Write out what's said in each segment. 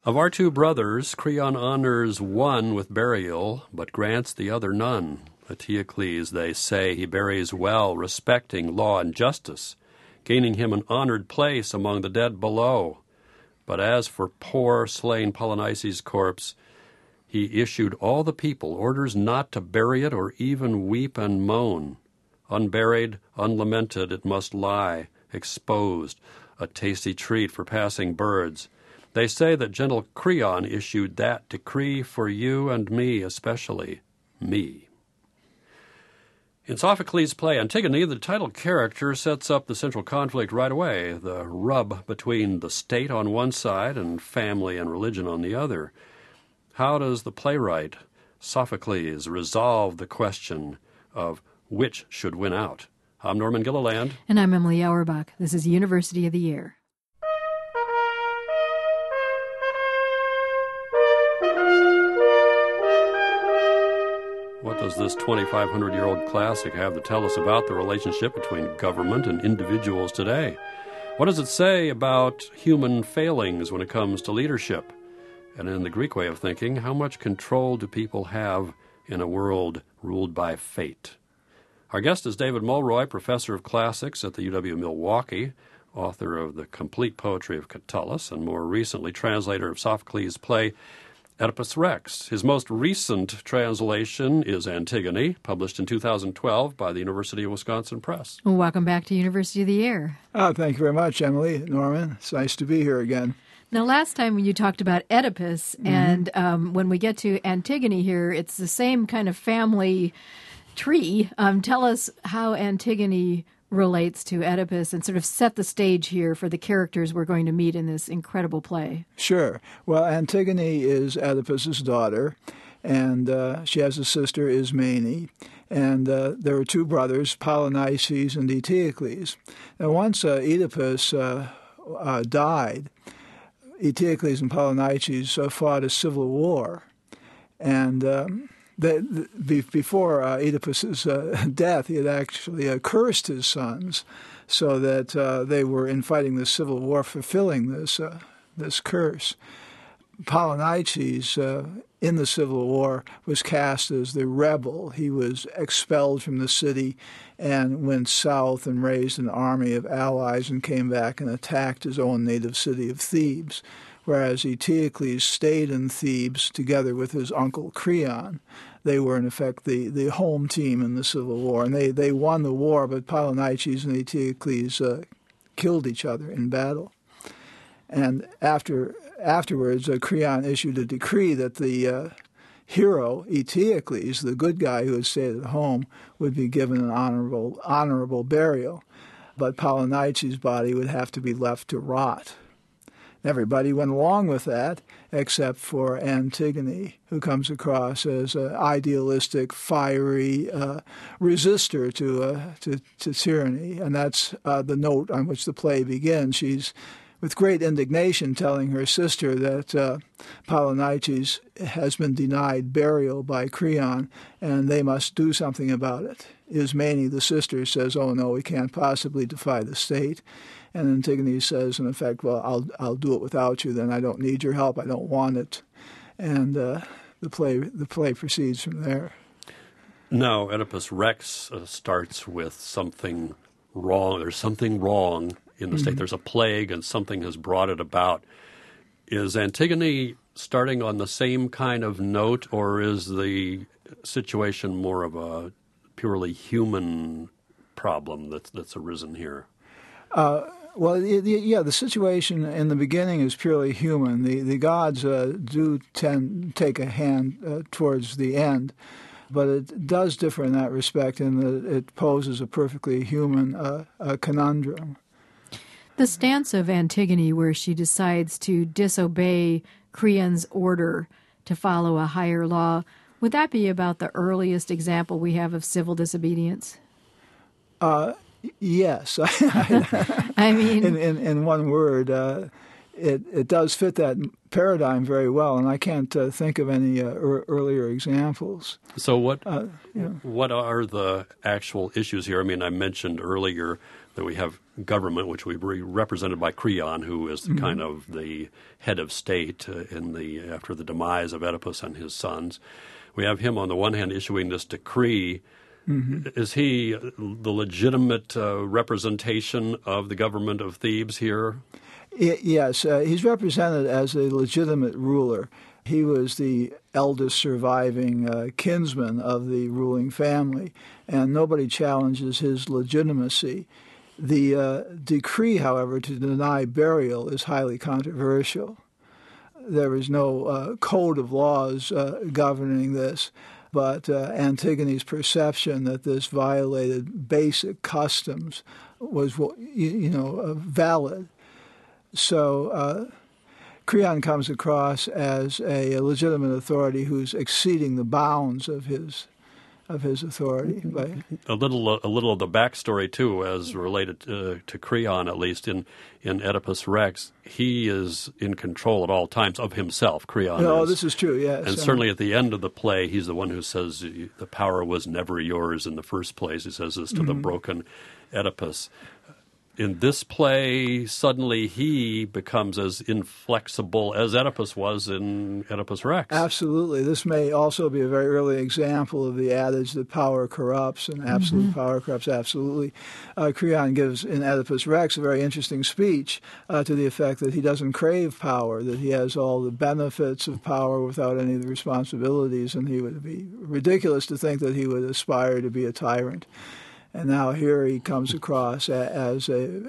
Of our two brothers, Creon honors one with burial, but grants the other none. Eteocles, they say, he buries well, respecting law and justice, gaining him an honored place among the dead below. But as for poor, slain Polynices' corpse, he issued all the people orders not to bury it or even weep and moan. Unburied, unlamented, it must lie, exposed, a tasty treat for passing birds. They say that gentle Creon issued that decree for you and me, especially me. In Sophocles' play Antigone, the title character sets up the central conflict right away, the rub between the state on one side and family and religion on the other. How does the playwright Sophocles resolve the question of which should win out? I'm Norman Gilliland. And I'm Emily Auerbach. This is University of the Year. What does this 2,500-year-old classic have to tell us about the relationship between government and individuals today? What does it say about human failings when it comes to leadership? And in the Greek way of thinking, how much control do people have in a world ruled by fate? Our guest is David Mulroy, professor of classics at the UW-Milwaukee, author of The Complete Poetry of Catullus, and more recently translator of Sophocles' play Oedipus Rex. His most recent translation is Antigone, published in 2012 by the University of Wisconsin Press. Well, welcome back to University of the Year. Oh, thank you very much, Emily, Norman. It's nice to be here again. Now, last time you talked about Oedipus, and when we get to Antigone here, it's the same kind of family tree. Tell us how Antigone relates to Oedipus and sort of set the stage here for the characters we're going to meet in this incredible play. Sure. Well, Antigone is Oedipus's daughter, and she has a sister, Ismene, and there were two brothers, Polynices and Eteocles. Now, once Oedipus died, Eteocles and Polynices fought a civil war, and before Oedipus's death, he had actually cursed his sons, so that they were in fighting the civil war fulfilling this curse. Polynices, in the civil war, was cast as the rebel. He was expelled from the city and went south and raised an army of allies and came back and attacked his own native city of Thebes, whereas Eteocles stayed in Thebes together with his uncle Creon. They were, in effect, the home team in the Civil War, and they won the war, but Polynices and Eteocles killed each other in battle. And afterwards, Creon issued a decree that the hero, Eteocles, the good guy who had stayed at home, would be given an honorable burial, but Polynices' body would have to be left to rot. Everybody went along with that, except for Antigone, who comes across as an idealistic, fiery resistor to tyranny. And that's the note on which the play begins. She's, with great indignation, telling her sister that Polynices has been denied burial by Creon, and they must do something about it. Ismene, the sister, says, "Oh, no, we can't possibly defy the state." And Antigone says, in effect, "Well, I'll do it without you. Then I don't need your help. I don't want it." And the play proceeds from there. Now, Oedipus Rex starts with something wrong. There's something wrong in the state. There's a plague, and something has brought it about. Is Antigone starting on the same kind of note, or is the situation more of a purely human problem that's arisen here? Well, the situation in the beginning is purely human. The gods do take a hand towards the end, but it does differ in that respect in that it poses a perfectly human conundrum. The stance of Antigone, where she decides to disobey Creon's order to follow a higher law, would that be about the earliest example we have of civil disobedience? Yes. I mean, in one word, it does fit that paradigm very well, and I can't think of any earlier examples. So what are the actual issues here? I mean, I mentioned earlier that we have government, which we represented by Creon, who is kind of the head of state after the demise of Oedipus and his sons. We have him on the one hand issuing this decree. Is he the legitimate representation of the government of Thebes here? Yes, he's represented as a legitimate ruler. He was the eldest surviving kinsman of the ruling family, and nobody challenges his legitimacy. The decree, however, to deny burial is highly controversial. There is no code of laws governing this, but Antigone's perception that this violated basic customs was, valid. So Creon comes across as a legitimate authority who's exceeding the bounds of his authority. A little of the backstory too, as related to Creon, at least in Oedipus Rex, he is in control at all times of himself. Creon. Oh, this is true. Yes, and certainly at the end of the play, he's the one who says the power was never yours in the first place. He says this to the broken Oedipus. In this play, suddenly he becomes as inflexible as Oedipus was in Oedipus Rex. Absolutely. This may also be a very early example of the adage that power corrupts, and absolute power corrupts absolutely. Creon gives in Oedipus Rex a very interesting speech to the effect that he doesn't crave power, that he has all the benefits of power without any of the responsibilities, and he would be ridiculous to think that he would aspire to be a tyrant. And now here he comes across as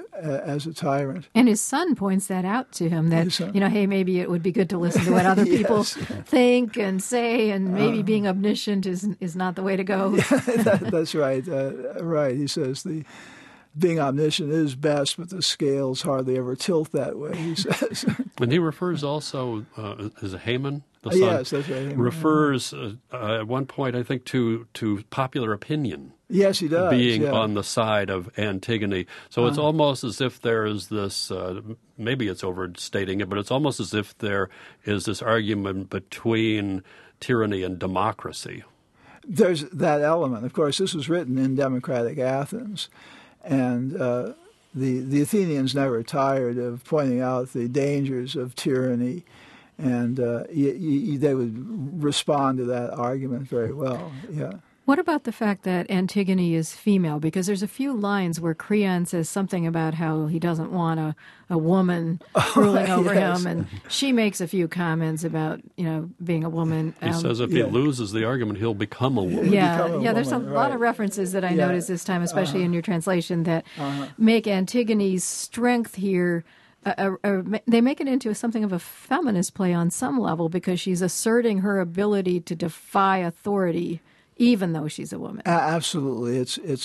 a tyrant. And his son points that out to him, that, hey, maybe it would be good to listen to what other people think and say, and maybe being omniscient is not the way to go. That's right. Right. He says being omniscient is best, but the scales hardly ever tilt that way, he says. And he refers also, as a Haman, the son, yes, that's right. Haman, refers at one point, I think, to popular opinion. Yes, he does. Being on the side of Antigone. So it's almost as if there is this, maybe it's overstating it, but it's almost as if there is this argument between tyranny and democracy. There's that element. Of course, this was written in democratic Athens, and the Athenians never tired of pointing out the dangers of tyranny, and they would respond to that argument very well. Yeah. What about the fact that Antigone is female? Because there's a few lines where Creon says something about how he doesn't want a woman ruling over him, and she makes a few comments about, being a woman. He says if he loses the argument, he'll become a woman. There's a lot of references that I noticed this time, especially in your translation, that make Antigone's strength here, they make it into something of a feminist play on some level, because she's asserting her ability to defy authority, even though she's a woman. Absolutely.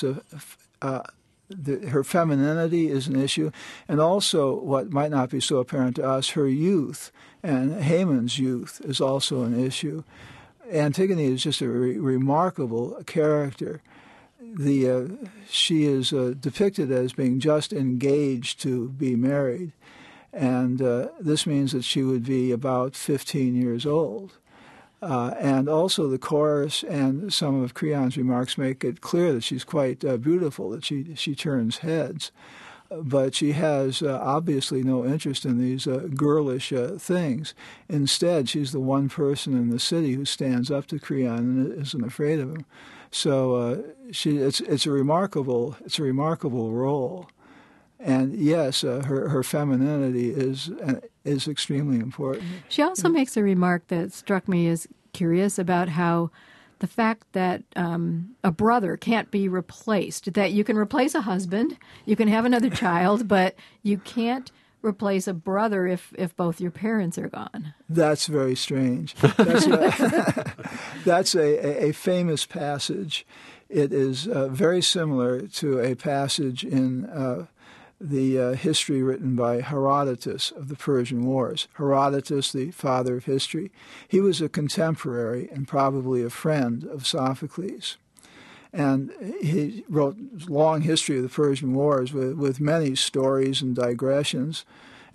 Her femininity is an issue, and also what might not be so apparent to us, her youth, and Haman's youth is also an issue. Antigone is just a remarkable character. She is depicted as being just engaged to be married, and this means that she would be about 15 years old. And also the chorus and some of Creon's remarks make it clear that she's quite beautiful, that she turns heads. But she has obviously no interest in these girlish things. Instead, she's the one person in the city who stands up to Creon and isn't afraid of him. So it's a remarkable role. And yes, her femininity is extremely important. She also makes a remark that struck me as curious about how the fact that a brother can't be replaced, that you can replace a husband, you can have another child, but you can't replace a brother if both your parents are gone. That's very strange. That's a famous passage. It is very similar to a passage in the history written by Herodotus of the Persian Wars. Herodotus, the father of history, he was a contemporary and probably a friend of Sophocles. And he wrote a long history of the Persian Wars with many stories and digressions.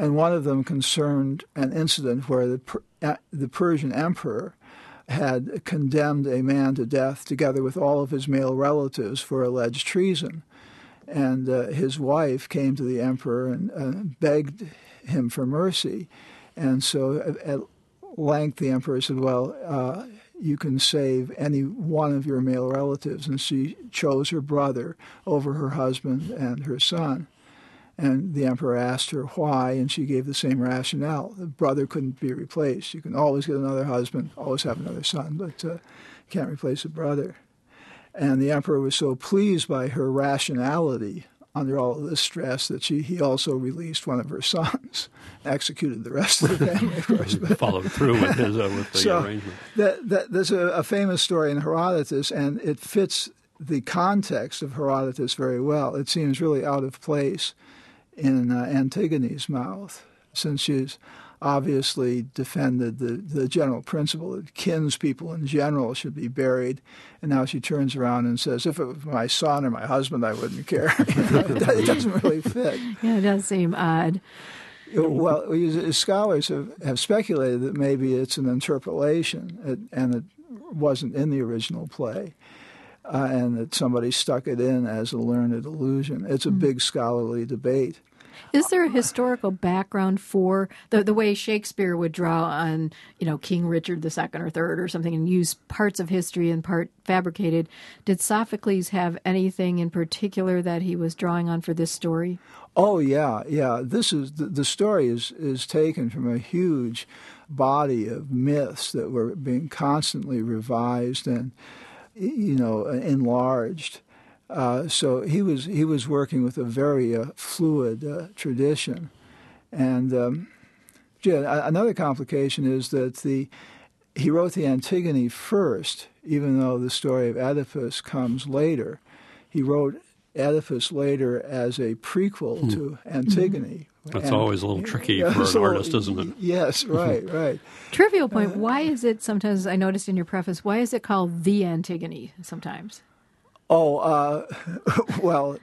and one of them concerned an incident where the Persian emperor had condemned a man to death together with all of his male relatives for alleged treason. And his wife came to the emperor and begged him for mercy. And so at length the emperor said, well, you can save any one of your male relatives. And she chose her brother over her husband and her son. And the emperor asked her why, and she gave the same rationale. The brother couldn't be replaced. You can always get another husband, always have another son, but you can't replace a brother. And the emperor was so pleased by her rationality under all of this stress that he also released one of her sons, executed the rest of the family, of course. Followed through with the arrangement. There's a famous story in Herodotus, and it fits the context of Herodotus very well. It seems really out of place in Antigone's mouth, since she's obviously defended the general principle that kinspeople in general should be buried, and now she turns around and says, if it was my son or my husband, I wouldn't care. It doesn't really fit. Yeah, it does seem odd. Well, scholars have speculated that maybe it's an interpolation, and it wasn't in the original play. And that somebody stuck it in as a learned allusion. It's a big scholarly debate. Is there a historical background for the way Shakespeare would draw on, King Richard II or III or something and use parts of history and part fabricated? Did Sophocles have anything in particular that he was drawing on for this story? Oh, yeah. This is the story is taken from a huge body of myths that were being constantly revised and enlarged. So he was working with a very fluid tradition. And another complication is that he wrote the Antigone first, even though the story of Oedipus comes later. He wrote Oedipus later as a prequel to Antigone. That's always a little tricky for an artist, isn't it? Yes, right. Trivial point, why is it sometimes, I noticed in your preface, why is it called The Antigone sometimes? Oh, well,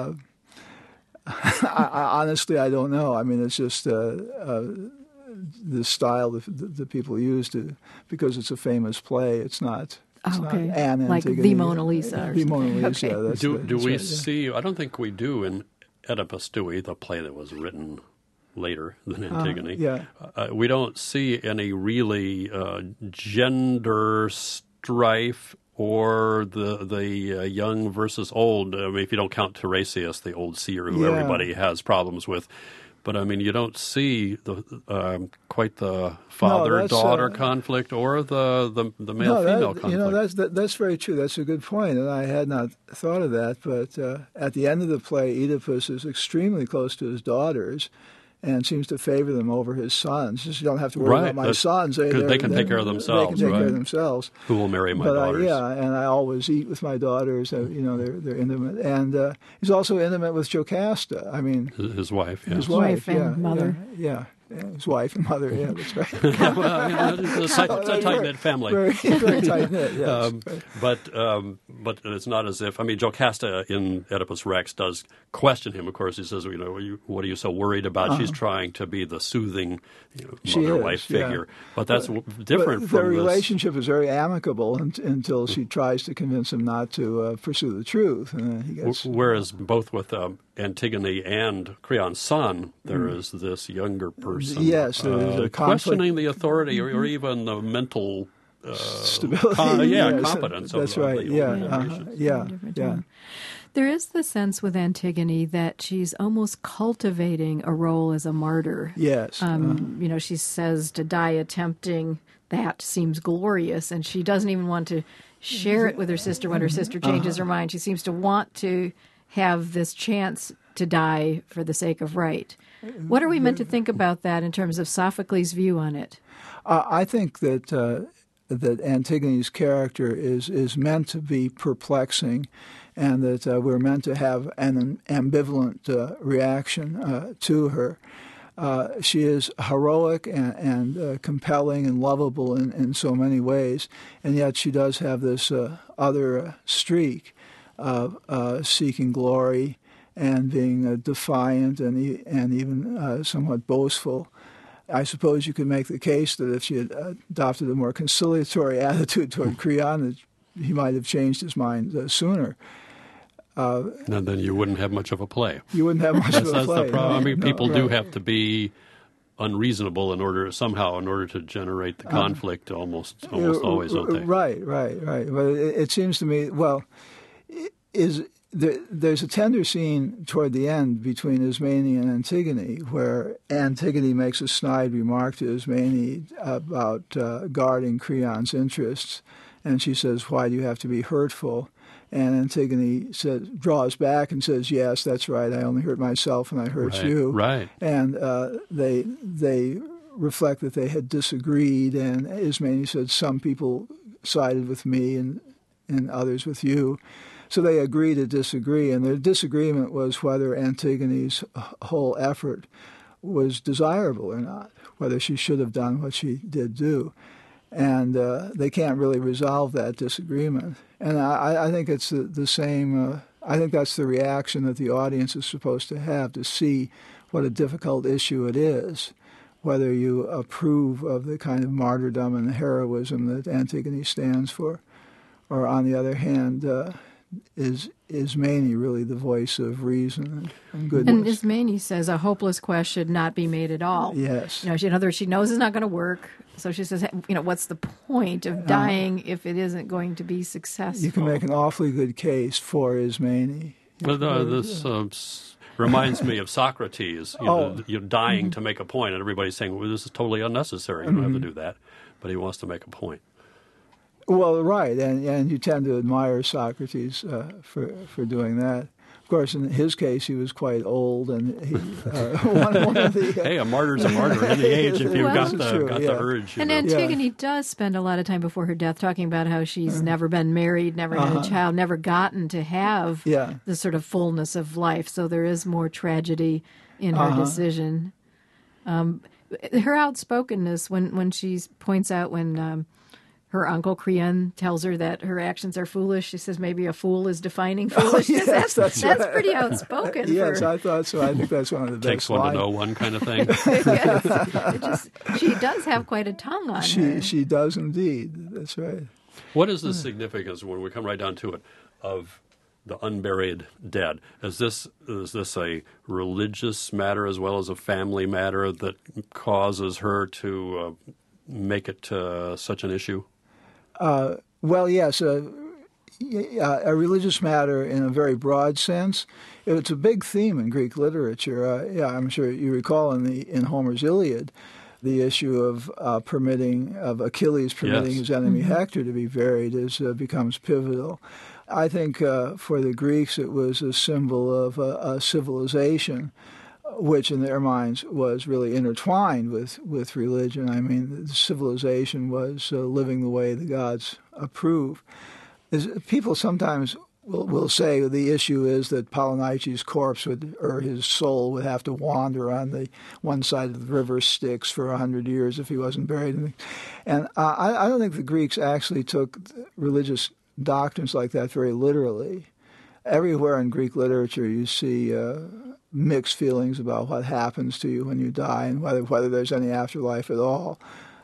honestly, I don't know. I mean, it's just the style that people use because it's a famous play. It's not... not an Antigone. Like the Mona Lisa. The Mona Lisa. Okay. Do we see? I don't think we do in Oedipus, do we? The play that was written later than Antigone. We don't see any really gender strife or the young versus old. I mean, if you don't count Tiresias, the old seer who everybody has problems with. But, I mean, you don't see quite the father-daughter conflict or the male-female conflict. That's very true. That's a good point, and I had not thought of that. But at the end of the play, Oedipus is extremely close to his daughters and seems to favor them over his sons. Just, you don't have to worry about my sons. They can take care of themselves. They can take care of themselves. Who will marry my daughters? And I always eat with my daughters. They're intimate. And he's also intimate with Jocasta. I mean, his wife. Yes. His wife and mother. Yeah. His wife and mother, that's right. It's a tight-knit family. Very tight-knit, yes. But it's not as if... I mean, Jocasta in Oedipus Rex does question him, of course. He says, what are you so worried about? She's trying to be the soothing mother-wife figure. But that's different from their relationship is very amicable until she tries to convince him not to pursue the truth. And he gets, whereas both with Antigone and Creon's son, there is this younger person yes, questioning the authority or even the mental stability. Competence. That's right. Yeah. There is the sense with Antigone that she's almost cultivating a role as a martyr. Yes. She says to die attempting, that seems glorious, and she doesn't even want to share it with her sister when her sister changes her mind. She seems to want to have this chance to die for the sake of right. What are we meant to think about that in terms of Sophocles' view on it? I think that Antigone's character is meant to be perplexing, and that we're meant to have an ambivalent reaction to her. She is heroic and compelling and lovable in so many ways, and yet she does have this other streak of seeking glory and being defiant and even somewhat boastful. I suppose you could make the case that if she had adopted a more conciliatory attitude toward Creon, that he might have changed his mind sooner. And then you wouldn't have much of a play. You wouldn't have much of a play. That's the problem. I mean, people do right. have to be unreasonable in order to generate the conflict almost always, don't they? Right. But it seems to me, there's a tender scene toward the end between Ismene and Antigone, where Antigone makes a snide remark to Ismene about guarding Creon's interests, and she says, "Why do you have to be hurtful?" And Antigone draws back and says, "Yes, that's right. I only hurt myself and I hurt you." Right. And they reflect that they had disagreed, and Ismene said, "Some people sided with me and others with you." So they agree to disagree, and their disagreement was whether Antigone's whole effort was desirable or not, whether she should have done what she did do. And they can't really resolve that disagreement. And I think it's the same. I think that's the reaction that the audience is supposed to have, to see what a difficult issue it is, whether you approve of the kind of martyrdom and heroism that Antigone stands for, or on the other hand, is Ismene really the voice of reason and goodness? And Ismene says a hopeless quest should not be made at all. Yes. In other words, she knows it's not going to work. So she says, what's the point of dying if it isn't going to be successful? You can make an awfully good case for Ismene. Well, this reminds me of Socrates, you're dying to make a point, and everybody's saying, well, this is totally unnecessary. You don't have to do that. But he wants to make a point. Well, right, and you tend to admire Socrates for doing that. Of course, in his case, he was quite old, and he one of the. Hey, a martyr's a martyr in the age if you've got the urge. And Antigone does spend a lot of time before her death talking about how she's never been married, never had a child, never gotten to have the sort of fullness of life. So there is more tragedy in her decision. Her outspokenness when she points out when. Her uncle Creon tells her that her actions are foolish. She says maybe a fool is defining foolishness. Yes, that's right. Pretty outspoken. Yes, I thought so. I think that's one of the best. Takes one to know one kind of thing. Yes. She does have quite a tongue on her. She does indeed. That's right. What is the significance, when we come right down to it, of the unburied dead? Is this a religious matter as well as a family matter that causes her to make it such an issue? Well, yes, a religious matter in a very broad sense. It's a big theme in Greek literature. I'm sure you recall in Homer's Iliad, the issue of Achilles permitting his enemy Hector to be buried becomes pivotal. I think for the Greeks it was a symbol of a civilization, which in their minds was really intertwined with religion. I mean, the civilization was living the way the gods approve. People sometimes will say the issue is that Polynices' corpse or his soul would have to wander on the one side of the river Styx for 100 years if he wasn't buried. And I don't think the Greeks actually took religious doctrines like that very literally. Everywhere in Greek literature you see mixed feelings about what happens to you when you die and whether there's any afterlife at all.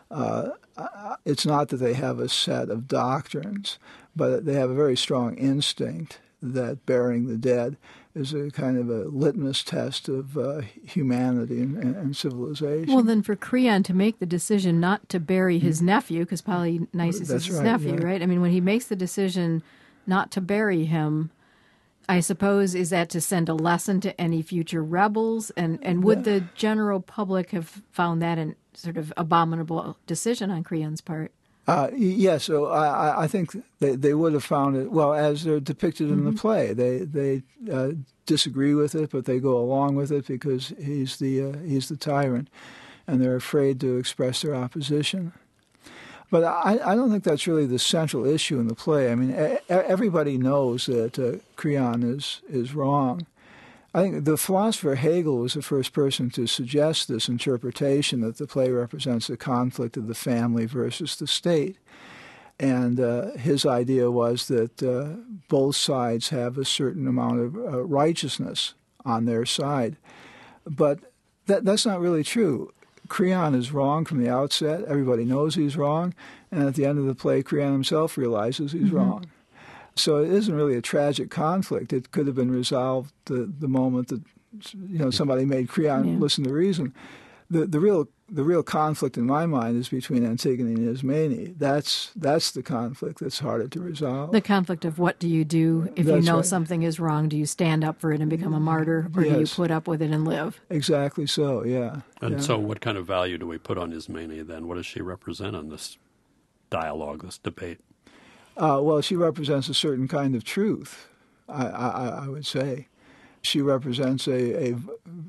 It's not that they have a set of doctrines, but they have a very strong instinct that burying the dead is a kind of a litmus test of humanity and civilization. Well, then for Creon to make the decision not to bury his nephew, because Polynices is his nephew, right? I mean, when he makes the decision not to bury him, I suppose, is that to send a lesson to any future rebels? And would the general public have found that a sort of abominable decision on Creon's part? Yes, so I think they would have found it, well, as they're depicted in the play. They disagree with it, but they go along with it because he's the tyrant, and they're afraid to express their opposition. But I don't think that's really the central issue in the play. I mean, everybody knows that Creon is wrong. I think the philosopher Hegel was the first person to suggest this interpretation that the play represents the conflict of the family versus the state. And his idea was that both sides have a certain amount of righteousness on their side. But that's not really true. Creon is wrong from the outset. Everybody knows he's wrong. And at the end of the play, Creon himself realizes he's wrong. So it isn't really a tragic conflict. It could have been resolved the moment that somebody made Creon listen to reason. The real conflict in my mind is between Antigone and Ismene. That's the conflict that's harder to resolve. The conflict of what do you do if you know something is wrong? Do you stand up for it and become a martyr, or do you put up with it and live? Exactly so, yeah. And so what kind of value do we put on Ismene then? What does she represent in this dialogue, this debate? Well, she represents a certain kind of truth, I would say. She represents a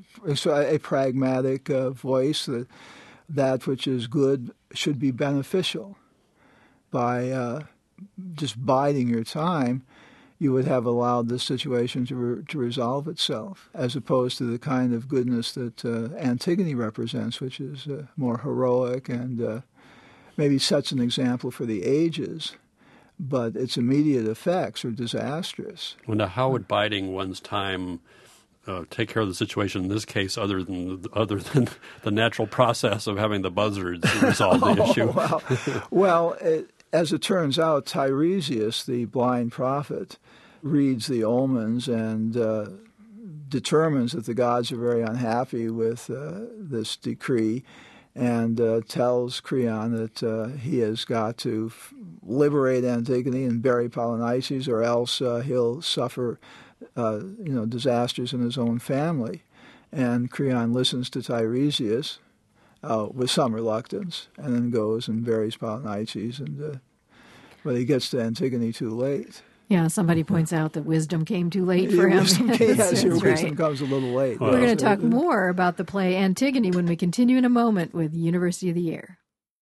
pragmatic voice that which is good should be beneficial. By just biding your time, you would have allowed this situation to resolve itself, as opposed to the kind of goodness that Antigone represents, which is more heroic and maybe sets an example for the ages. But its immediate effects are disastrous. Well, now, how would biding one's time take care of the situation in this case, other than the natural process of having the buzzards resolve the issue? Well, as it turns out, Tiresias, the blind prophet, reads the omens and determines that the gods are very unhappy with this decree, and tells Creon that he has got to liberate Antigone and bury Polynices, or else he'll suffer disasters in his own family. And Creon listens to Tiresias with some reluctance, and then goes and buries Polynices, but he gets to Antigone too late. Yeah, somebody points out that wisdom came too late for him. Wisdom comes a little late. We're going to talk more about the play Antigone when we continue in a moment with University of the Air.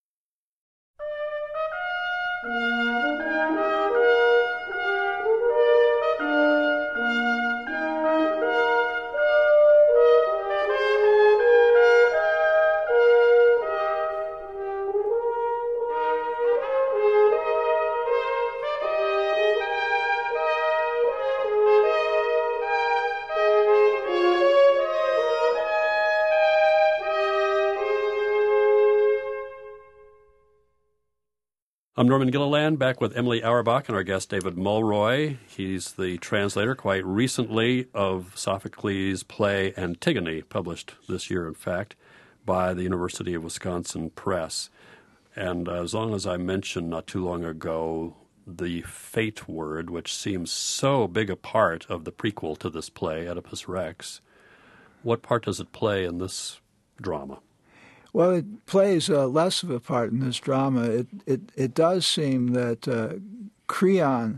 I'm Norman Gilliland, back with Emily Auerbach and our guest David Mulroy. He's the translator, quite recently, of Sophocles' play Antigone, published this year, in fact, by the University of Wisconsin Press. And as long as I mentioned not too long ago, the fate word, which seems so big a part of the prequel to this play, Oedipus Rex, what part does it play in this drama? Well, it plays less of a part in this drama. It does seem that Creon,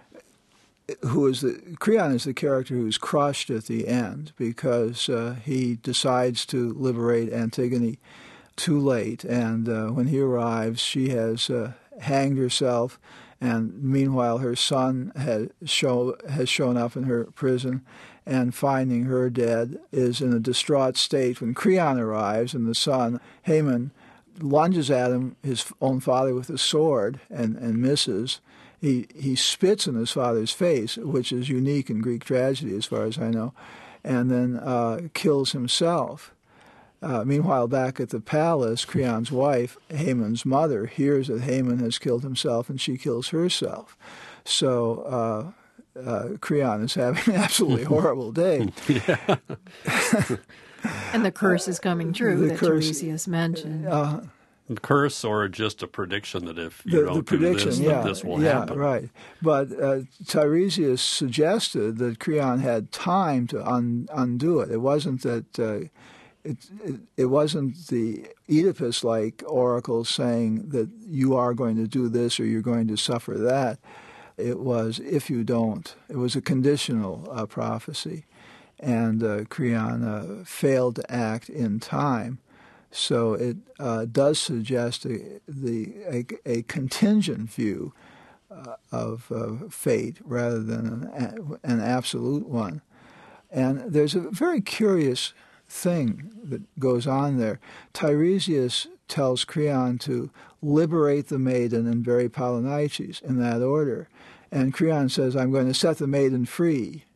Creon is the character who's crushed at the end because he decides to liberate Antigone too late, and when he arrives, she has hanged herself, and meanwhile her son has shown up in her prison, and finding her dead is in a distraught state when Creon arrives, and the son, Haemon, lunges at him, his own father, with a sword and misses. He spits in his father's face, which is unique in Greek tragedy as far as I know, and then kills himself. Meanwhile, back at the palace, Creon's wife, Haemon's mother, hears that Haemon has killed himself, and she kills herself. So Creon is having an absolutely horrible day. And the curse is coming true that Tiresias mentioned. The curse, or just a prediction that if you don't do this, that this will happen. Yeah, right. But Tiresias suggested that Creon had time to undo it. It wasn't that it wasn't the Oedipus-like oracle saying that you are going to do this or you're going to suffer that. It was, if you don't. It was a conditional prophecy. And Creon failed to act in time. So it does suggest a contingent view of fate rather than an absolute one. And there's a very curious thing that goes on there. Tiresias tells Creon to liberate the maiden and bury Polynices in that order. And Creon says, I'm going to set the maiden free.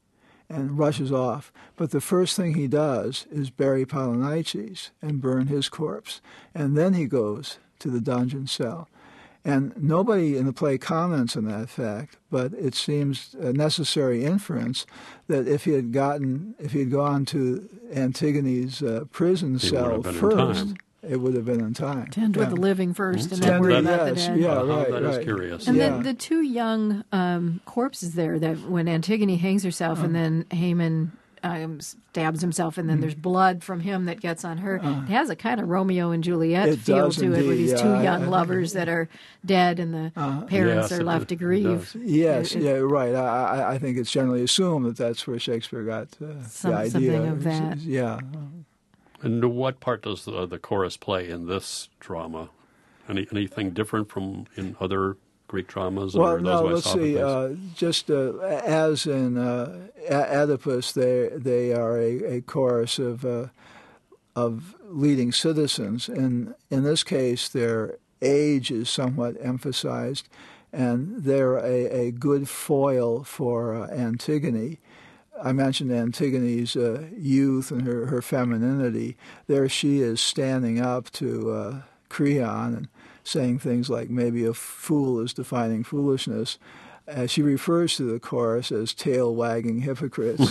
and rushes off. But the first thing he does is bury Polynices and burn his corpse. And then he goes to the dungeon cell. And nobody in the play comments on that fact, but it seems a necessary inference that if he had gone to Antigone's prison cell first, it would have been in time. Tend with the living first, and then worry about the dead. Yeah, that is curious. And then the two young corpses there, that when Antigone hangs herself and then Haman stabs himself, and then there's blood from him that gets on her. It has a kind of Romeo and Juliet feel to it, with these two young lovers that are dead and the parents are left to grieve. Yes, right. I think it's generally assumed that that's where Shakespeare got the idea. Something of that. Yeah. And what part does the chorus play in this drama? Anything different from in other Greek dramas? Well, no, let's see. Just as in Oedipus, they are a chorus of leading citizens. And in this case, their age is somewhat emphasized, and they're a good foil for Antigone. I mentioned Antigone's youth and her femininity. There she is standing up to Creon and saying things like, maybe a fool is defining foolishness. She refers to the chorus as tail-wagging hypocrites.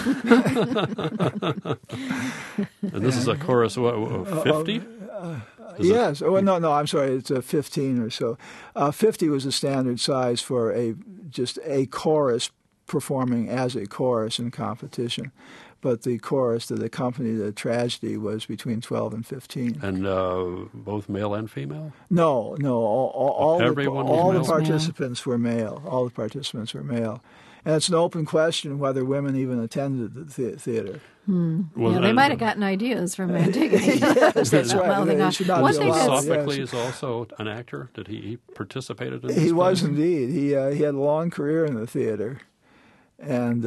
And this is a chorus, what, 50? Yes. No, I'm sorry. It's 15 or so. 50 was the standard size for just a chorus performing as a chorus in competition. But the chorus that accompanied the tragedy was between 12 and 15. And both male and female? No. All the participants male. were male. All the participants were male. And it's an open question whether women even attended the theater. Well, they might have gotten ideas from Antigone. Yes, that's right. Sophocles is also an actor. Did he participated in this? He was indeed. He had a long career in the theater. And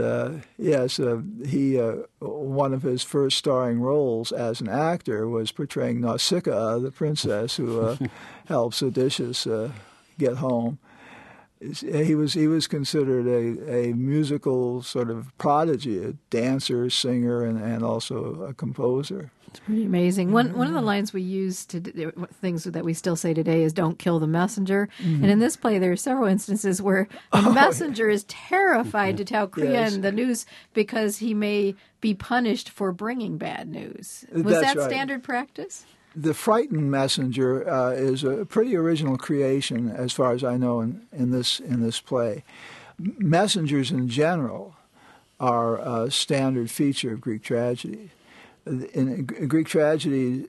one of his first starring roles as an actor was portraying Nausicaa, the princess who helps Odysseus get home. He was considered a musical sort of prodigy, a dancer, singer, and also a composer. It's pretty amazing. One of the lines we use things that we still say today is "Don't kill the messenger." And in this play, there are several instances where the messenger is terrified to tell Creon the news because he may be punished for bringing bad news. Was that standard practice? The frightened messenger is a pretty original creation, as far as I know, in this play. Messengers in general are a standard feature of Greek tragedy. In Greek tragedy,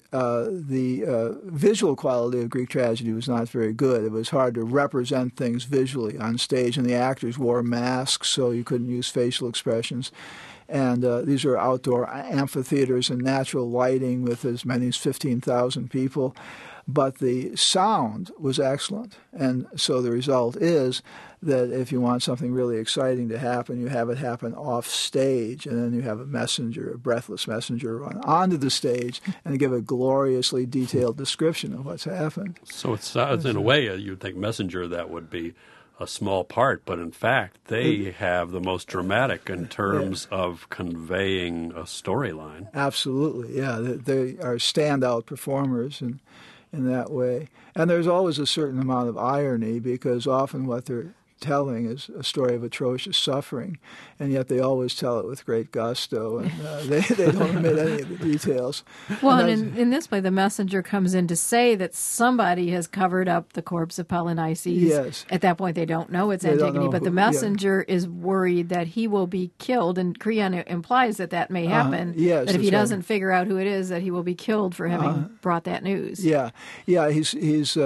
the visual quality of Greek tragedy was not very good. It was hard to represent things visually on stage, and the actors wore masks, so you couldn't use facial expressions. And these are outdoor amphitheaters and natural lighting with as many as 15,000 people. But the sound was excellent. And so the result is that if you want something really exciting to happen, you have it happen off stage, and then you have a breathless messenger run onto the stage and give a gloriously detailed description of what's happened. So it's in a way, you'd think messenger, that would be a small part, but in fact, they have the most dramatic in terms of conveying a storyline. Absolutely, yeah. They are standout performers in that way. And there's always a certain amount of irony, because often what they're telling is a story of atrocious suffering, and yet they always tell it with great gusto, and they don't omit any of the details. Well, and in this play, the messenger comes in to say that somebody has covered up the corpse of Polynices. Yes. At that point, they don't know it's Antigone, but the messenger is worried that he will be killed, and Creon implies that may happen, that if he doesn't figure out who it is, that he will be killed for having brought that news. Yeah, he's it's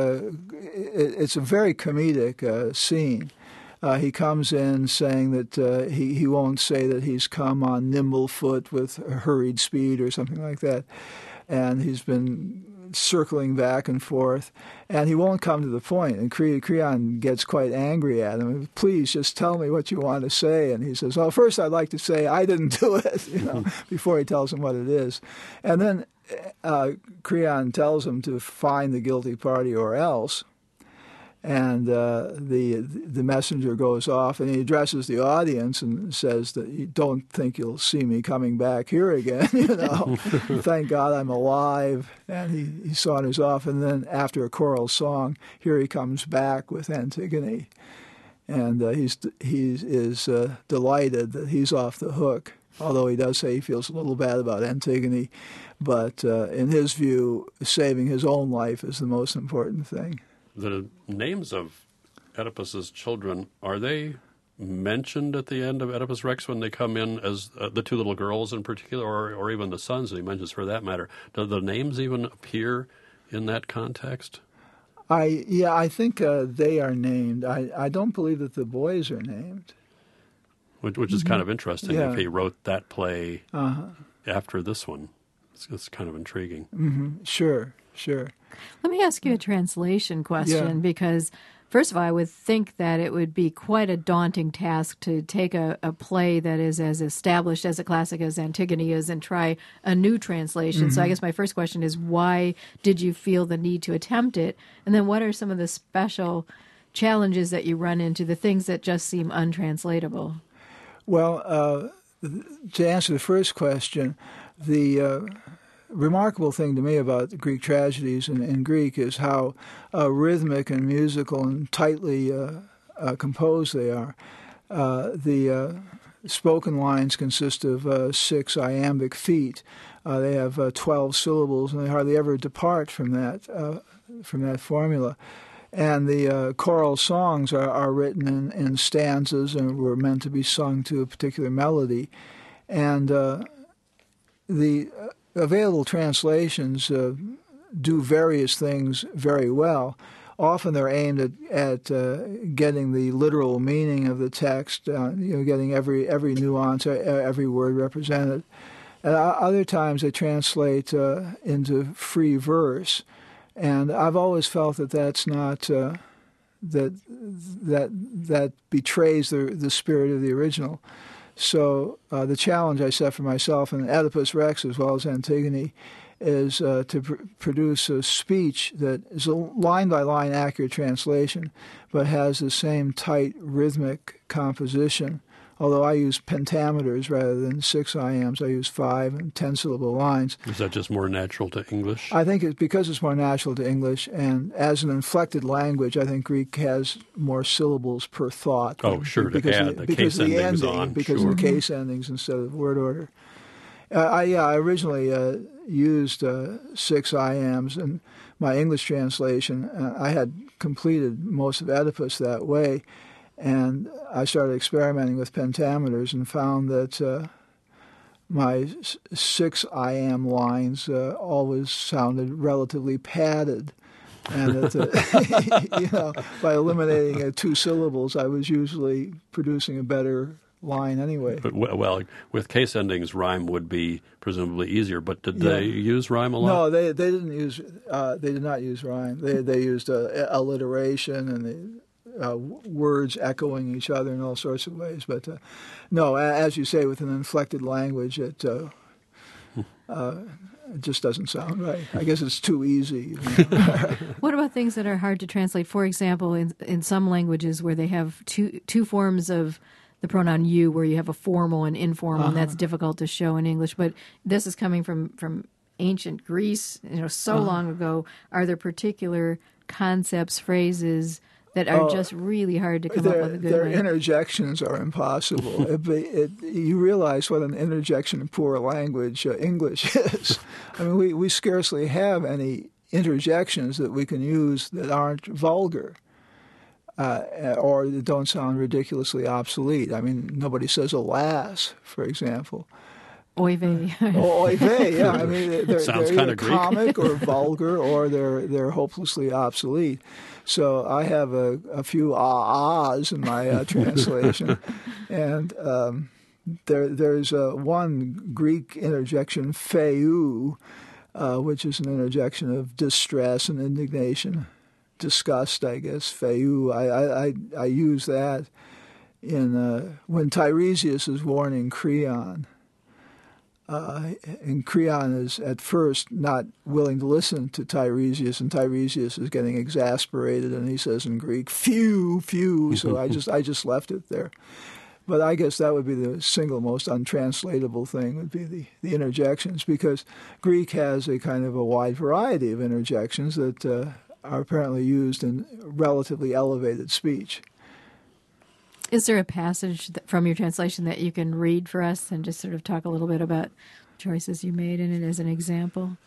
a very comedic scene. He comes in saying that he won't say that he's come on nimble foot with hurried speed or something like that. And he's been circling back and forth, and he won't come to the point. And Creon gets quite angry at him. Please, just tell me what you want to say. And he says, well, first I'd like to say I didn't do it, before he tells him what it is. And then Creon tells him to find the guilty party or else. And the messenger goes off, and he addresses the audience and says that you don't think you'll see me coming back here again, Thank God I'm alive. And he saunters off, and then after a choral song, here he comes back with Antigone. And he is delighted that he's off the hook, although he does say he feels a little bad about Antigone. But in his view, saving his own life is the most important thing. The names of Oedipus's children, are they mentioned at the end of Oedipus Rex when they come in as the two little girls in particular, or even the sons that he mentions for that matter? Do the names even appear in that context? I think they are named. I don't believe that the boys are named. Which is kind of interesting Yeah. if he wrote that play after this one. It's kind of intriguing. Mm-hmm. Sure. Let me ask you a translation question, Yeah. because first of all, I would think that it would be quite a daunting task to take a play that is as established as a classic as Antigone is and try a new translation. Mm-hmm. So I guess my first question is, why did you feel the need to attempt it? And then what are some of the special challenges that you run into, the things that just seem untranslatable? Well, to answer the first question, the remarkable thing to me about the Greek tragedies in Greek is how rhythmic and musical and tightly composed they are. The spoken lines consist of 6 iambic feet. They have 12 syllables, and they hardly ever depart from that formula. And the choral songs are written in stanzas and were meant to be sung to a particular melody. And the available translations do various things very well. Often they're aimed at getting the literal meaning of the text, getting every nuance, every word represented. At other times they translate into free verse, and I've always felt that that's not that betrays the spirit of the original. So the challenge I set for myself in Oedipus Rex as well as Antigone is to produce a speech that is a line-by-line accurate translation, but has the same tight rhythmic composition. Although I use pentameters rather than 6 iambs, I use 5 and 10-syllable lines. Is that just more natural to English? I think it's because it's more natural to English, and as an inflected language, I think Greek has more syllables per thought. Oh, sure, to add the case endings on. Because of the case endings instead of word order. I originally used 6 iambs in my English translation. I had completed most of Oedipus that way, and I started experimenting with pentameters and found that my 6 iamb lines always sounded relatively padded. And that, by eliminating 2 syllables, I was usually producing a better line anyway. But, well, with case endings, rhyme would be presumably easier. But did they use rhyme a lot? No, they didn't use. They did not use rhyme. They used alliteration and words echoing each other in all sorts of ways. But no, as you say, with an inflected language, it just doesn't sound right. I guess it's too easy. What about things that are hard to translate? For example, in some languages where they have two forms of the pronoun you, where you have a formal and informal, and that's difficult to show in English. But this is coming from ancient Greece, so long ago. Are there particular concepts, phrases that are just really hard to come up with a good Their way? interjections are impossible. You realize what an interjection in poor language English is. I mean, we scarcely have any interjections that we can use that aren't vulgar. Or that don't sound ridiculously obsolete. I mean, nobody says alas, for example. Oy vey. Oy vey, yeah. I mean, they're either Greek. comic or vulgar, or they're hopelessly obsolete. So I have a few ahs in my translation, and there's one Greek interjection, pheu, which is an interjection of distress and indignation. Disgust, I guess, pheu. I use that in when Tiresias is warning Creon And Creon is at first not willing to listen to Tiresias, and Tiresias is getting exasperated, and he says in Greek, "Phew, phew." So I just left it there. But I guess that would be the single most untranslatable thing, would be the interjections, because Greek has a kind of a wide variety of interjections that are apparently used in relatively elevated speech. Is there a passage from your translation that you can read for us and just sort of talk a little bit about choices you made in it as an example?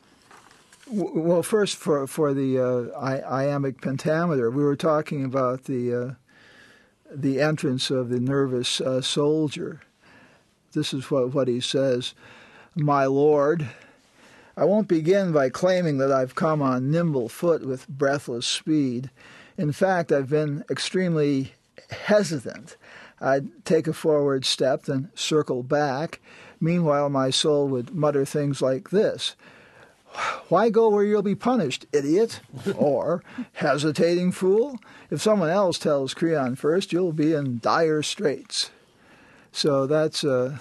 Well, first for the iambic pentameter, we were talking about the entrance of the nervous soldier. This is what he says: "My lord, I won't begin by claiming that I've come on nimble foot with breathless speed. In fact, I've been extremely hesitant. I'd take a forward step, then circle back. Meanwhile, my soul would mutter things like this: 'Why go where you'll be punished, idiot?' Or, 'Hesitating fool? If someone else tells Creon first, you'll be in dire straits.'" So that's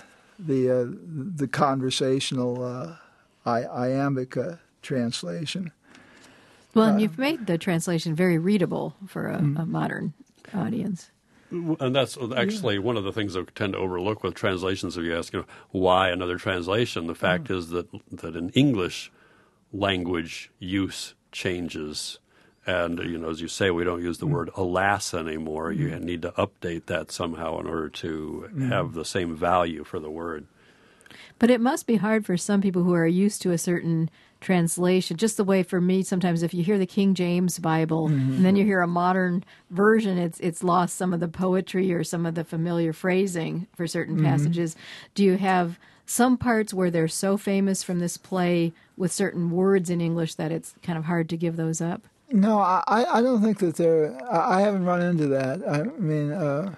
the conversational iambic translation. Well, and you've made the translation very readable for a modern audience. And that's actually one of the things that we tend to overlook with translations. If you ask, why another translation, the fact is that in English, language use changes. And, as you say, we don't use the word alas anymore. You need to update that somehow in order to have the same value for the word. But it must be hard for some people who are used to a certain translation. Just the way for me, sometimes if you hear the King James Bible and then you hear a modern version, it's lost some of the poetry or some of the familiar phrasing for certain passages. Do you have some parts where they're so famous from this play with certain words in English that it's kind of hard to give those up? No, I don't think that I haven't run into that. I mean,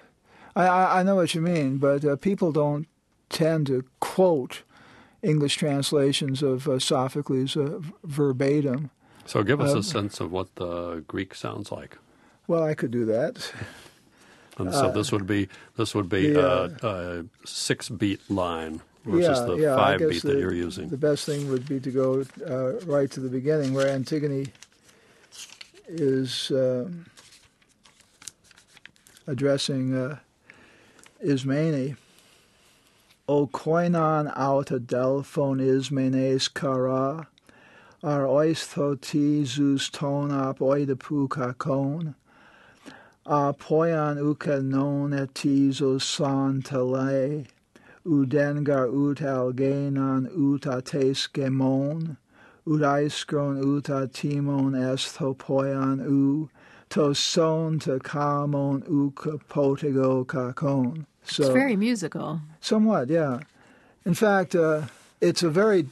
I know what you mean, but people don't tend to quote English translations of Sophocles verbatim. So give us a sense of what the Greek sounds like. Well, I could do that. And so this would be a 6-beat line versus the 5-beat that you're using. The best thing would be to go right to the beginning, where Antigone is addressing Ismene. "O koinon auta delphon Ismenes kara, ar oistho zus ton ap oidepu kakon, a poian uka non etizo san tele, udengar ut algenon ut ates gemon, ut aiskron ut atimon estho poian to son te kamon uka potego kakon." So, it's very musical. Somewhat, yeah. In fact, it's a very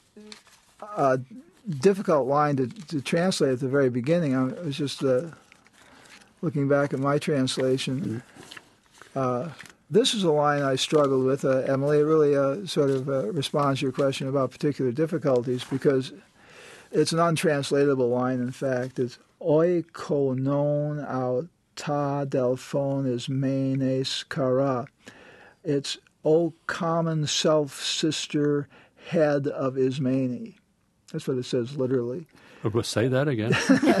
difficult line to translate at the very beginning. I was just looking back at my translation. This is a line I struggled with, Emily. It really sort of responds to your question about particular difficulties, because it's an untranslatable line, in fact. It's oikonon aut ta delphon Ismenes kara. It's, "O common self-sister, head of Ismene." That's what it says literally. Say that again.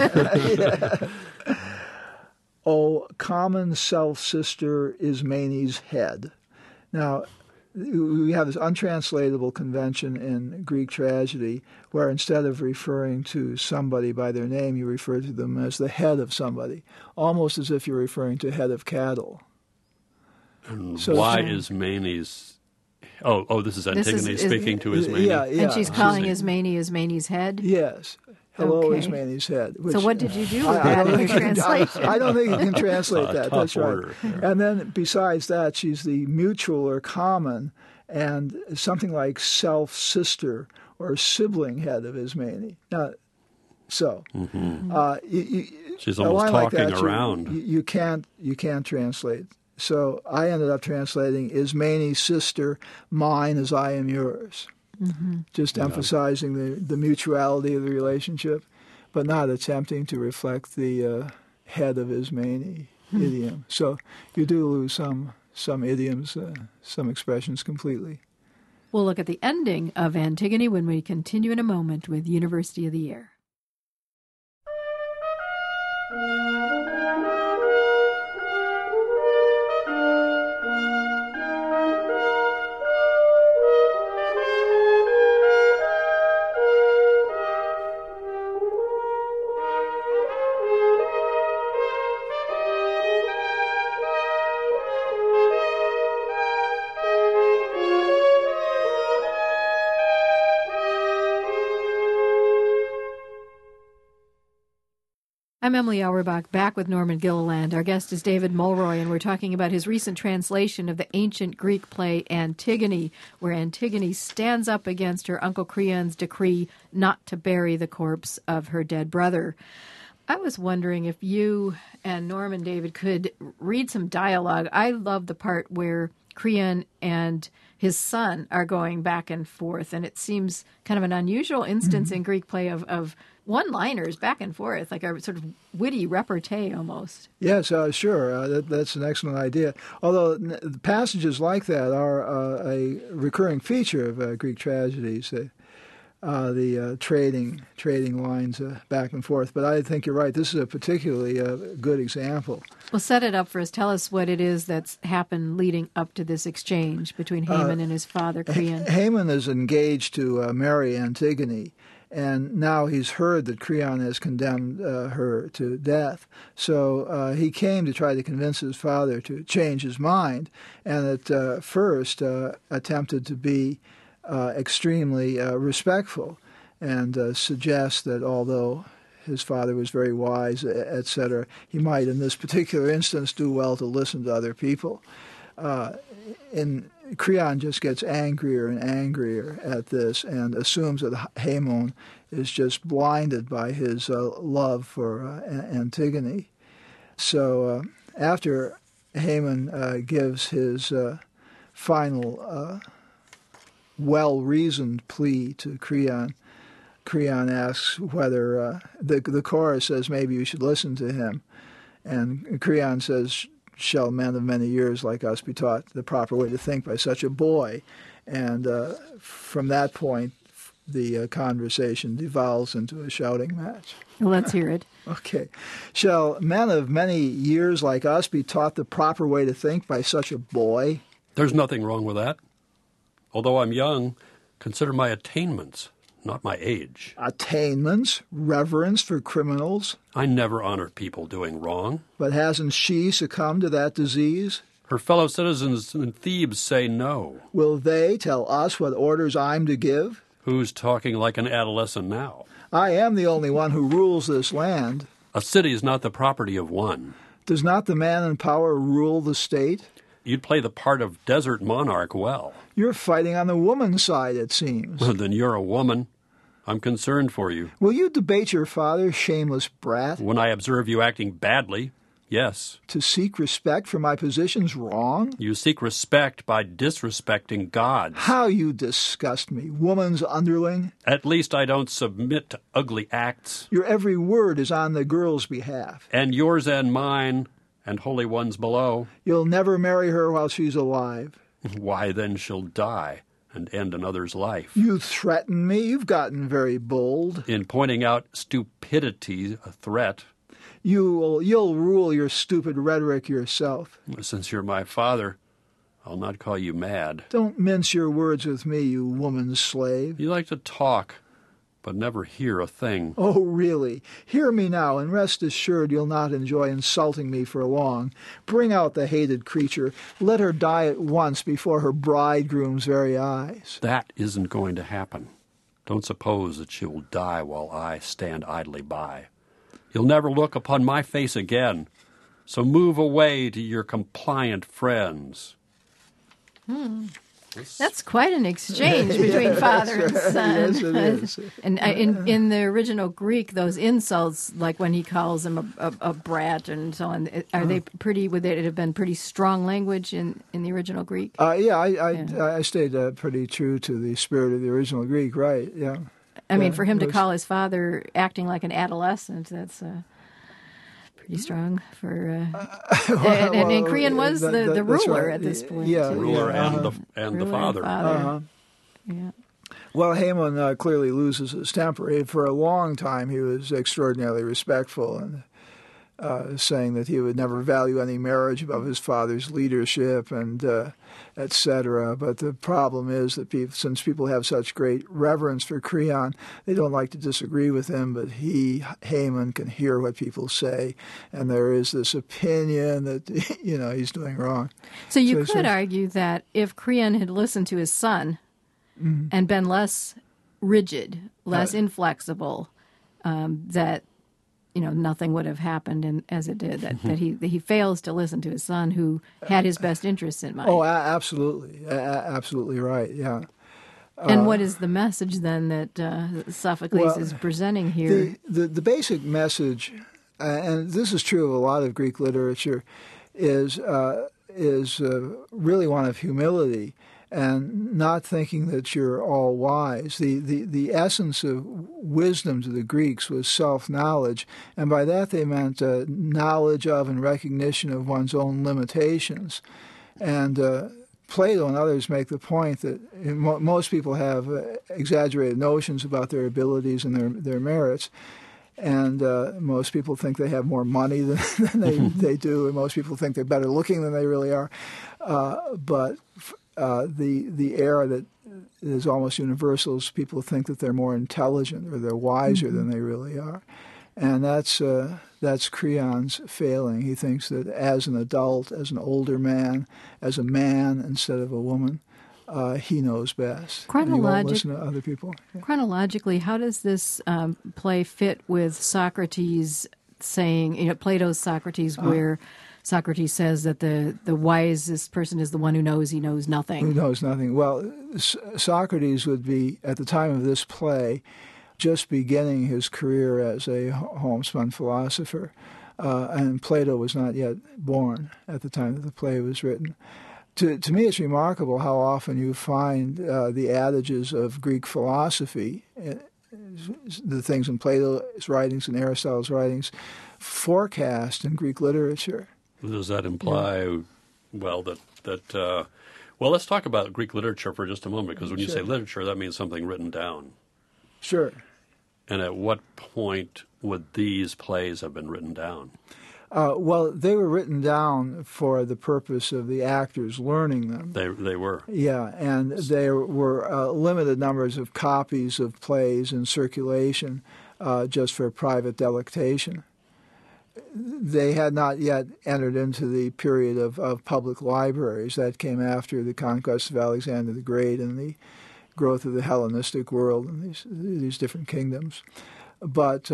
"O common self-sister, Ismene's head." Now, we have this untranslatable convention in Greek tragedy where instead of referring to somebody by their name, you refer to them as the head of somebody, almost as if you're referring to head of cattle. And so, why Ismene's... Oh, this is Antigone speaking to Ismene? Yeah. And she's calling Ismene's head? Yes. Hello, okay. Ismene's head. Which, so what did you do with that in your translation? I don't think you can translate that. That's right. Order. And then besides that, she's the mutual or common and something like self-sister or sibling head of Ismene. Now, so she's almost talking like that, around. You can't translate. So I ended up translating Ismene's sister, mine as I am yours. Just emphasizing the mutuality of the relationship, but not attempting to reflect the head of Ismene idiom. So you do lose some idioms, some expressions completely. We'll look at the ending of Antigone when we continue in a moment with University of the Air. I'm Emily Auerbach, back with Norman Gilliland. Our guest is David Mulroy, and we're talking about his recent translation of the ancient Greek play Antigone, where Antigone stands up against her Uncle Creon's decree not to bury the corpse of her dead brother. I was wondering if you and Norman, David, could read some dialogue. I love the part where Creon and his son are going back and forth, and it seems kind of an unusual instance in Greek play of one-liners back and forth, like a sort of witty repartee almost. Yes, sure. That's an excellent idea. Although passages like that are a recurring feature of Greek tragedies, the trading lines back and forth. But I think you're right. This is a particularly good example. Well, set it up for us. Tell us what it is that's happened leading up to this exchange between Haman and his father, Creon. Haman is engaged to marry Antigone, and now he's heard that Creon has condemned her to death. So he came to try to convince his father to change his mind, and at first attempted to be extremely respectful and suggest that although his father was very wise, etc., he might in this particular instance do well to listen to other people. And Creon just gets angrier and angrier at this and assumes that Haman is just blinded by his love for Antigone. So after Haman gives his final well-reasoned plea to Creon, Creon asks whether the chorus says maybe you should listen to him, and Creon says, "Shall men of many years like us be taught the proper way to think by such a boy?" And from that point, the conversation devolves into a shouting match. Well, let's hear it. Okay. "Shall men of many years like us be taught the proper way to think by such a boy?" There's nothing wrong with that. Although I'm young, consider my attainments, not my age. Attainments, reverence for criminals. I never honor people doing wrong. But hasn't she succumbed to that disease? Her fellow citizens in Thebes say no. Will they tell us what orders I'm to give? Who's talking like an adolescent now? I am the only one who rules this land. A city is not the property of one. Does not the man in power rule the state? You'd play the part of desert monarch well. You're fighting on the woman's side, it seems. Well, then you're a woman. I'm concerned for you. Will you debate your father, shameless brat? When I observe you acting badly, yes. To seek respect for my position's wrong? You seek respect by disrespecting gods. How you disgust me, woman's underling. At least I don't submit to ugly acts. Your every word is on the girl's behalf. And yours and mine, and holy ones below. You'll never marry her while she's alive. Why, then she'll die and end another's life. You threaten me? You've gotten very bold. In pointing out stupidity, a threat. You'll rule your stupid rhetoric yourself. Since you're my father, I'll not call you mad. Don't mince your words with me, you woman's slave. You like to talk, but never hear a thing. Oh, really? Hear me now, and rest assured you'll not enjoy insulting me for long. Bring out the hated creature. Let her die at once before her bridegroom's very eyes. That isn't going to happen. Don't suppose that she will die while I stand idly by. You'll never look upon my face again, so move away to your compliant friends. That's quite an exchange between father and son. Yes, it is. And in the original Greek, those insults, like when he calls him a brat and so on, are they pretty? Would it have been pretty strong language in the original Greek? I stayed pretty true to the spirit of the original Greek, right? Yeah. I mean, for him to call his father acting like an adolescent, that's pretty strong for. And Creon was the ruler right. at this point. Yeah, Ruler and the father. Yeah. Well, Haman clearly loses his temper. For a long time, he was extraordinarily respectful and saying that he would never value any marriage above his father's leadership and etc. But the problem is that since people have such great reverence for Creon, they don't like to disagree with him, but Haman, can hear what people say, and there is this opinion that, he's doing wrong. So you could argue that if Creon had listened to his son and been less rigid, less inflexible, that nothing would have happened as it did. That he fails to listen to his son, who had his best interests in mind. Oh, absolutely, absolutely right. Yeah. And what is the message then that Sophocles is presenting here? The basic message, and this is true of a lot of Greek literature, is really one of humility and not thinking that you're all wise. The essence of wisdom to the Greeks was self-knowledge, and by that they meant knowledge of and recognition of one's own limitations. And Plato and others make the point that most people have exaggerated notions about their abilities and their merits. And most people think they have more money than they do, and most people think they're better looking than they really are. But the error that is almost universal is people think that they're more intelligent or they're wiser than they really are. And that's Creon's failing. He thinks that as an adult, as an older man, as a man instead of a woman, he knows best. And he won't listen to other people. Yeah. Chronologically, how does this play fit with Socrates saying, Plato's Socrates, where Socrates says that the wisest person is the one who knows he knows nothing? Who knows nothing. Well, Socrates would be, at the time of this play, just beginning his career as a homespun philosopher, and Plato was not yet born at the time that the play was written. To me, it's remarkable how often you find the adages of Greek philosophy, the things in Plato's writings and Aristotle's writings, forecast in Greek literature. Does that imply, well, well, let's talk about Greek literature for just a moment, because when you say literature, that means something written down. Sure. And at what point would these plays have been written down? Well, they were written down for the purpose of the actors learning them. They were. Yeah, and there were limited numbers of copies of plays in circulation just for private delectation. They had not yet entered into the period of public libraries. That came after the conquest of Alexander the Great and the growth of the Hellenistic world and these different kingdoms. But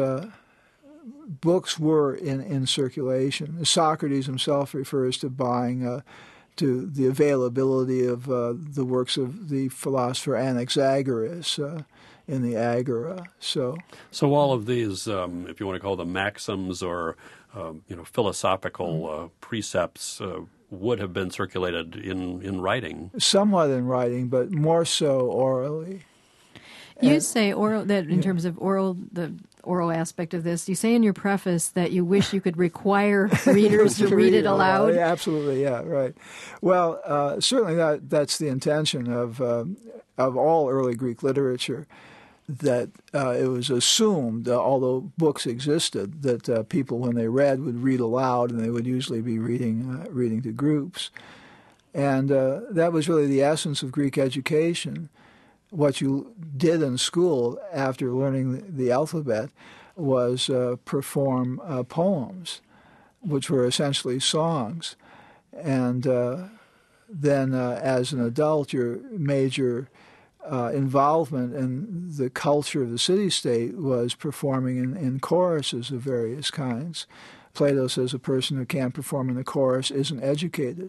books were in circulation. Socrates himself refers to buying, to the availability of the works of the philosopher Anaxagoras in the Agora. So all of these, if you want to call them maxims or philosophical precepts, would have been circulated in writing. Somewhat in writing, but more so orally. You say in terms of the oral aspect of this, you say in your preface that you wish you could require readers to read it aloud. Yeah, absolutely, yeah, right. Well, certainly that's the intention of all early Greek literature, that it was assumed, although books existed, that people, when they read, would read aloud, and they would usually be reading to groups. And that was really the essence of Greek education. What you did in school after learning the alphabet was perform poems, which were essentially songs. And then as an adult, your major involvement in the culture of the city-state was performing in choruses of various kinds. Plato says a person who can't perform in the chorus isn't educated.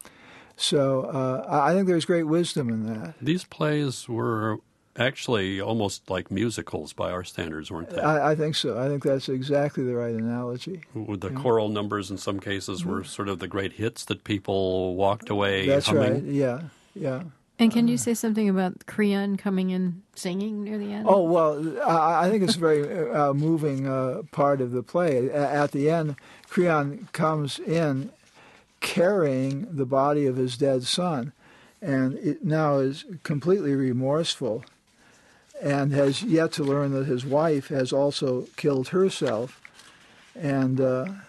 So I think there's great wisdom in that. These plays were actually almost like musicals by our standards, weren't they? I think so. I think that's exactly the right analogy. With the choral numbers in some cases were sort of the great hits that people walked away That's humming. right, yeah. And can you say something about Creon coming in singing near the end? Oh, well, I think it's a very moving part of the play. At the end, Creon comes in carrying the body of his dead son, and it now is completely remorseful and has yet to learn that his wife has also killed herself. And,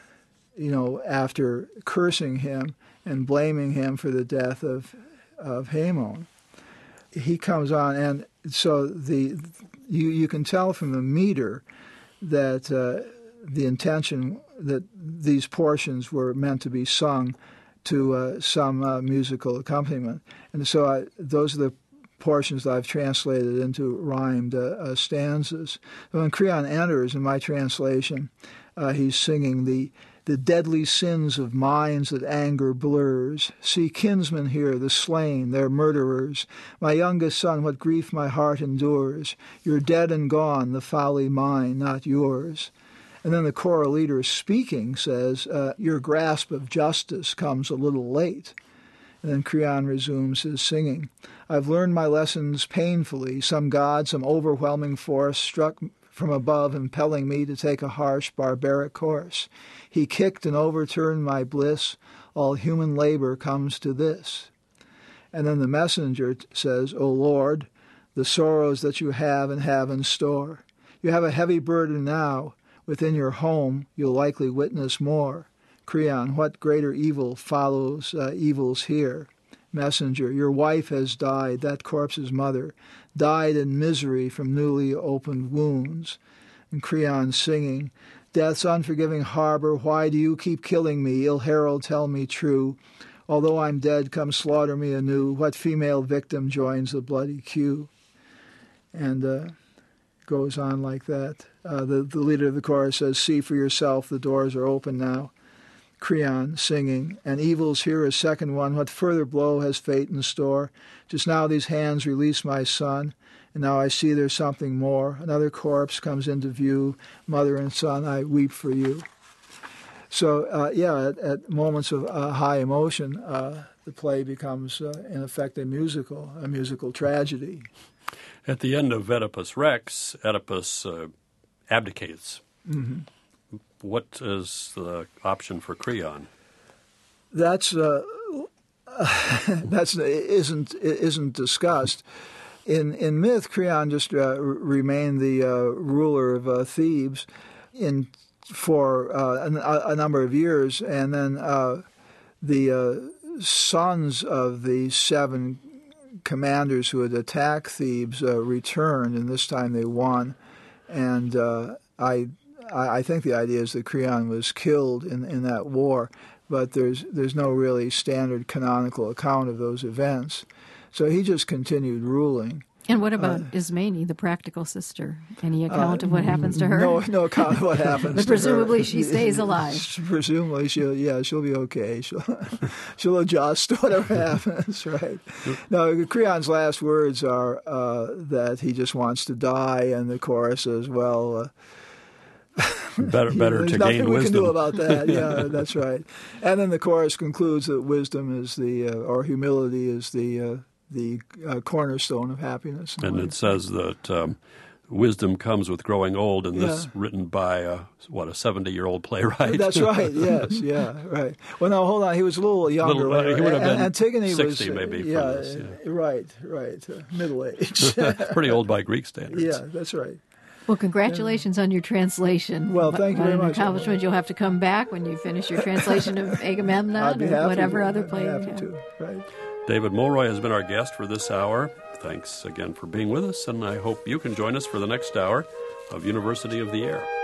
after cursing him and blaming him for the death of Haemon, he comes on, and so you can tell from the meter that the intention that these portions were meant to be sung to some musical accompaniment. And so those are the portions that I've translated into rhymed stanzas. When Creon enters, in my translation, he's singing the deadly sins of minds that anger blurs. See kinsmen here, the slain, their murderers. My youngest son, what grief my heart endures. You're dead and gone, the folly mine, not yours. And then the choral leader speaking says, your grasp of justice comes a little late. And then Creon resumes his singing. I've learned my lessons painfully. Some god, some overwhelming force struck from above, impelling me to take a harsh, barbaric course. He kicked and overturned my bliss. All human labor comes to this. And then the messenger says, O Lord, the sorrows that you have in store. You have a heavy burden now. Within your home, you'll likely witness more. Creon, what greater evil follows evils here? Messenger, your wife has died, that corpse's mother, died in misery from newly opened wounds. And Creon singing, Death's unforgiving harbor, why do you keep killing me? Ill herald, tell me true. Although I'm dead, come slaughter me anew. What female victim joins the bloody queue? And goes on like that. The leader of the chorus says, see for yourself, the doors are open now. Creon singing, and evil's here a second one. What further blow has fate in store? Just now these hands release my son, and now I see there's something more. Another corpse comes into view. Mother and son, I weep for you. So, at moments of high emotion, the play becomes, in effect, a musical tragedy. At the end of Oedipus Rex, Oedipus abdicates. Mm-hmm. What is the option for Creon? That's isn't discussed. In myth, Creon just remained the ruler of Thebes for a number of years, and then the sons of the 7 commanders who had attacked Thebes returned, and this time they won. And I think the idea is that Creon was killed in that war, but there's no really standard canonical account of those events. So he just continued ruling. And what about Ismene, the practical sister? Any account of what happens to her? No account of what happens but to presumably her. She stays alive. Presumably she'll be okay. She'll adjust to whatever happens, right? No, Creon's last words are that he just wants to die, and the chorus says, well, better to gain wisdom. There's nothing we can do about that. Yeah, that's right. And then the chorus concludes that wisdom is or humility is the cornerstone of happiness. And it says that wisdom comes with growing old, and this written by a 70-year-old playwright. That's right. Yes. Yeah. Right. Well, no, hold on. He was a little younger. He would have been Antigone 60 was, maybe. Yeah. For this, Right. Middle age. Pretty old by Greek standards. Yeah. That's right. Well, congratulations on your translation. Well, thank you very much. An accomplishment. You'll have to come back when you finish your translation of Agamemnon or whatever other play you have. Right. David Mulroy has been our guest for this hour. Thanks again for being with us, and I hope you can join us for the next hour of University of the Air.